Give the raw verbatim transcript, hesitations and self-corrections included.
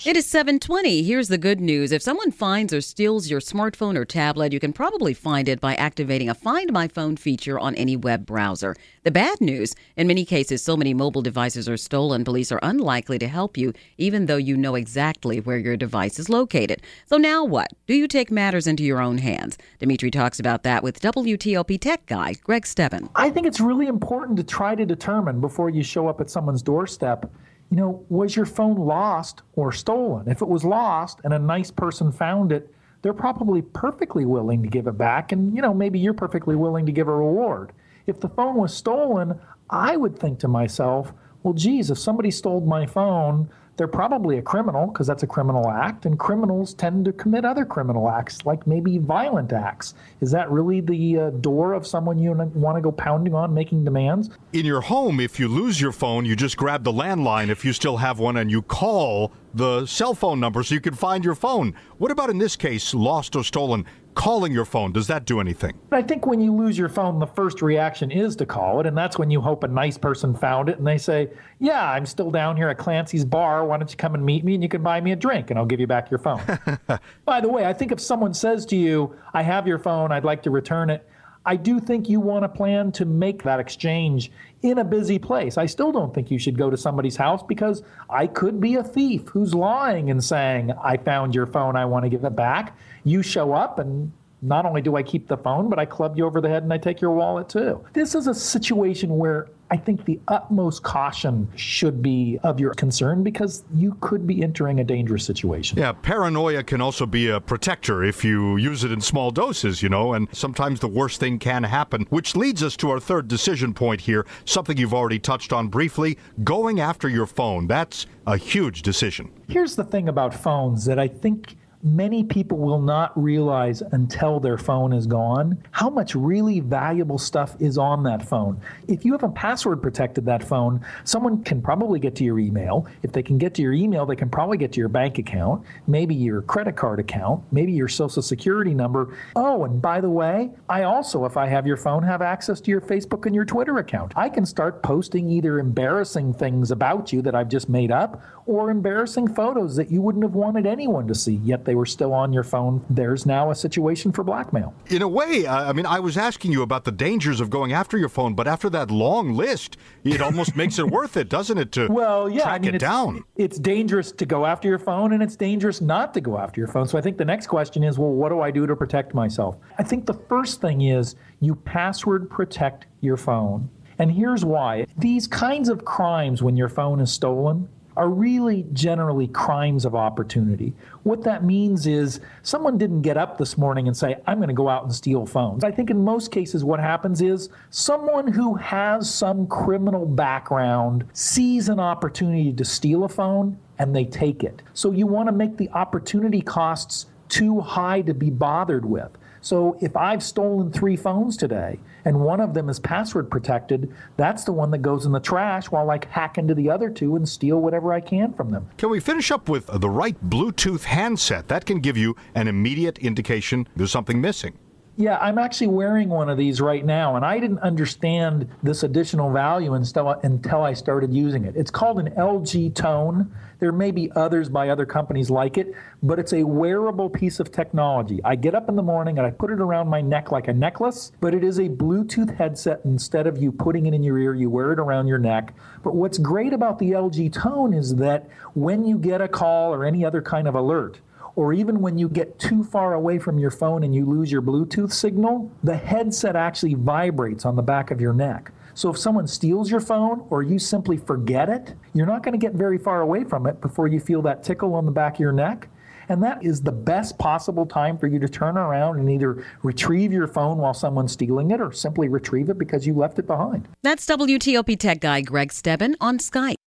apps. It is seven twenty. Here's the good news. If someone finds or steals your smartphone or tablet, you can probably find it by activating a Find My Phone feature on any web browser. The bad news, in many cases, so many mobile devices are stolen, police are unlikely to help you, even though you know exactly where your device is located. So now what? Do you take matters into your own hands? Dimitri talks about that with W T O P tech guy Greg Stebbin. I think it's really important to try to determine before you show up at someone's doorstep, you know, was your phone lost or stolen? If it was lost and a nice person found it, they're probably perfectly willing to give it back. And, you know, maybe you're perfectly willing to give a reward. If the phone was stolen, I would think to myself, well, geez, if somebody stole my phone, they're probably a criminal because that's a criminal act, and criminals tend to commit other criminal acts, like maybe violent acts. Is that really the uh, door of someone you want to go pounding on, making demands? In your home, if you lose your phone, you just grab the landline if you still have one, and you call the cell phone number so you can find your phone. What about in this case, lost or stolen? Calling your phone, does that do anything? I think when you lose your phone, the first reaction is to call it, and that's when you hope a nice person found it, and they say, yeah, I'm still down here at Clancy's bar. Why don't you come and meet me, and you can buy me a drink, and I'll give you back your phone. By the way, I think if someone says to you, I have your phone, I'd like to return it, I do think you want to plan to make that exchange in a busy place. I still don't think you should go to somebody's house because I could be a thief who's lying and saying, I found your phone, I want to give it back. You show up and not only do I keep the phone, but I club you over the head and I take your wallet too. This is a situation where I think the utmost caution should be of your concern because you could be entering a dangerous situation. Yeah, paranoia can also be a protector if you use it in small doses, you know, and sometimes the worst thing can happen, which leads us to our third decision point here, something you've already touched on briefly, going after your phone. That's a huge decision. Here's the thing about phones that I think many people will not realize until their phone is gone how much really valuable stuff is on that phone. If you haven't password protected that phone, someone can probably get to your email. If they can get to your email, they can probably get to your bank account, maybe your credit card account, maybe your social security number. Oh, and by the way, I also, if I have your phone, have access to your Facebook and your Twitter account. I can start posting either embarrassing things about you that I've just made up or embarrassing photos that you wouldn't have wanted anyone to see, yet they were still on your phone. There's now a situation for blackmail. In a way, I mean, I was asking you about the dangers of going after your phone, but after that long list, it almost makes it worth it, doesn't it, to well, yeah, track I mean, it it's, down? It's dangerous to go after your phone, and it's dangerous not to go after your phone. So I think the next question is, well, what do I do to protect myself? I think the first thing is you password protect your phone. And here's why. These kinds of crimes, when your phone is stolen, are really generally crimes of opportunity. What that means is someone didn't get up this morning and say, I'm going to go out and steal phones. I think in most cases what happens is someone who has some criminal background sees an opportunity to steal a phone and they take it. So you want to make the opportunity costs too high to be bothered with. So if I've stolen three phones today and one of them is password protected, that's the one that goes in the trash while I hack into the other two and steal whatever I can from them. Can we finish up with the right Bluetooth handset? That can give you an immediate indication there's something missing. Yeah, I'm actually wearing one of these right now, and I didn't understand this additional value until, until I started using it. It's called an L G Tone. There may be others by other companies like it, but it's a wearable piece of technology. I get up in the morning and I put it around my neck like a necklace, but it is a Bluetooth headset. Instead of you putting it in your ear, you wear it around your neck. But what's great about the L G Tone is that when you get a call or any other kind of alert, or even when you get too far away from your phone and you lose your Bluetooth signal, the headset actually vibrates on the back of your neck. So if someone steals your phone or you simply forget it, you're not going to get very far away from it before you feel that tickle on the back of your neck. And that is the best possible time for you to turn around and either retrieve your phone while someone's stealing it or simply retrieve it because you left it behind. That's W T O P tech guy Greg Stebbin on Skype.